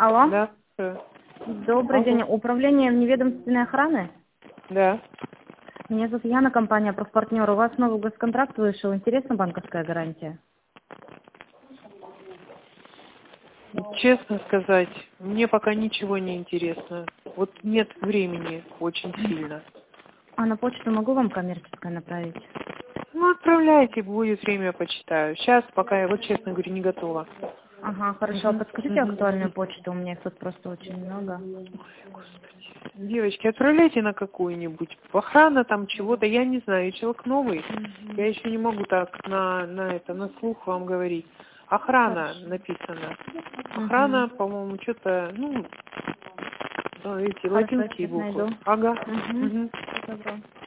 Алло. Да. Добрый день. Управление неведомственной охраны? Да. Меня зовут Яна, компания «Профпартнер». У вас новый госконтракт вышел. Интересна банковская гарантия? Честно сказать, мне пока ничего не интересно. Вот нет времени очень сильно. А на почту могу вам коммерческое направить? Ну, отправляйте, будет время, почитаю. Сейчас, пока я, вот честно говорю, не готова. Ага, хорошо. А подскажите актуальную почту, у меня их тут просто очень много. Девочки, отправляйте на какую-нибудь. Охрана там чего-то, я не знаю. Я человек новый. Я еще не могу так на слух вам говорить. Охрана написано. Охрана, по-моему, что-то, эти Хорошо, латинские сейчас буквы. найду. Ага. Угу. Добро.